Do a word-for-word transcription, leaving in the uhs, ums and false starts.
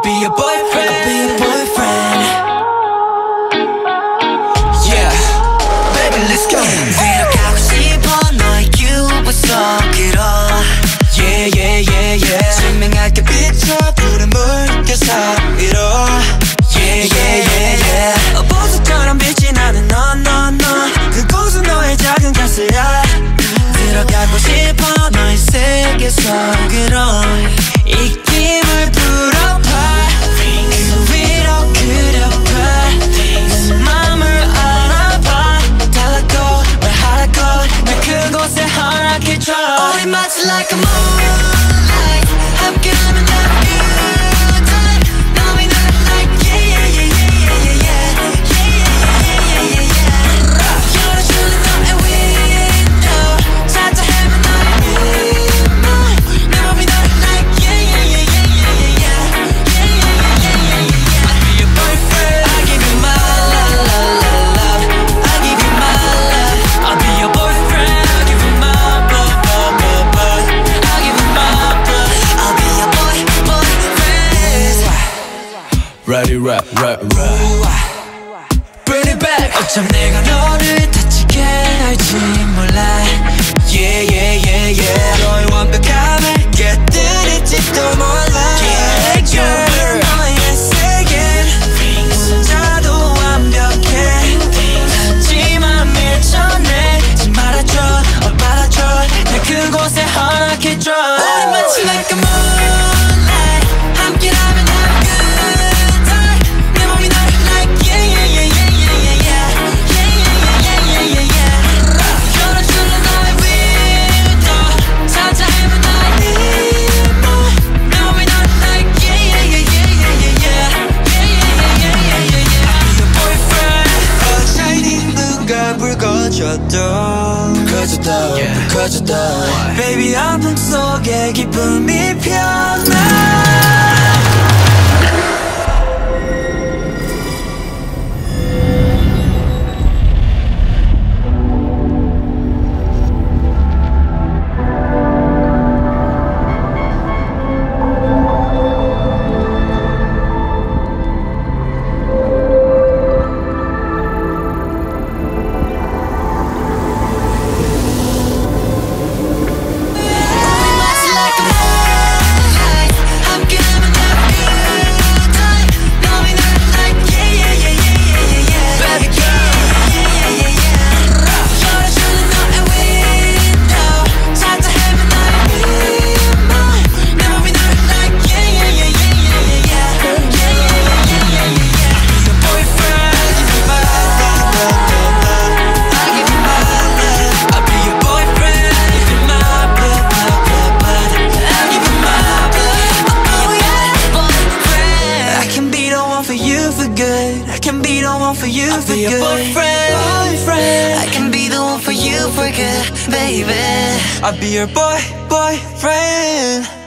be your boyfriend. I'll be your boyfriend. Yeah, baby, let's go. 데려가고 싶어 너의 유부 속으로. Yeah, yeah, yeah, yeah. 증명할게 비춰 푸른 물결 사이로. Yeah, yeah, yeah, yeah. 보석처럼 빛이 나는 너, 너, 너. 그곳은 너의 작은 가스야. 들어가고 싶어 너의 세계 속으로. 이 힘을 불어봐. 그 위로 그려봐. 내 맘을 알아봐. 달라고 말하라고 날 그곳에 허락해줘. 우리 마치 like a moonlight. 함께하면 다 good time. 너미 날 like yeah yeah yeah yeah yeah yeah yeah yeah yeah. 열어주는 너의 window. 살짝 해본 너의 눈물. 내 맘이 널 like yeah yeah yeah yeah yeah yeah yeah yeah yeah. I'll be your boyfriend. I give you my love, love, love, love. I give you my love. I'll be your boyfriend. I give you my blood, blood, blood, blood. I give you my blood. I'll be your boy, boyfriend. Ready, rap, rap, rap. Bring it back. 어쩜 내가 너를 다치게 할지 몰라. Yeah, yeah, yeah, yeah. 너의 완벽함을 깨뜨릴지도 몰라. Yeah, girl. 너의 세계는 혼자도 완벽해. 하지만 밀쳐내지 말아줘, 어, 받아줘. 날 그곳에 허락해줘. 우리 마치 like a moonlight. 함께라면 have a good time. 내 맘이 널 like yeah yeah yeah yeah yeah yeah yeah yeah yeah yeah yeah yeah. 열어줄래 너의 window. 살짝 해본 너의 눈물. 내 맘이 널 like yeah yeah yeah yeah yeah yeah yeah yeah yeah yeah yeah. I'll be your boyfriend. 어 shining 누가 불 꺼져도 불 꺼져도 불 꺼져도 Baby 아픔 속에 기쁨이 피어나. I can be the one for you for good. Boyfriend, boyfriend. I can be the one for you for good, baby. I'll be your boy, boyfriend.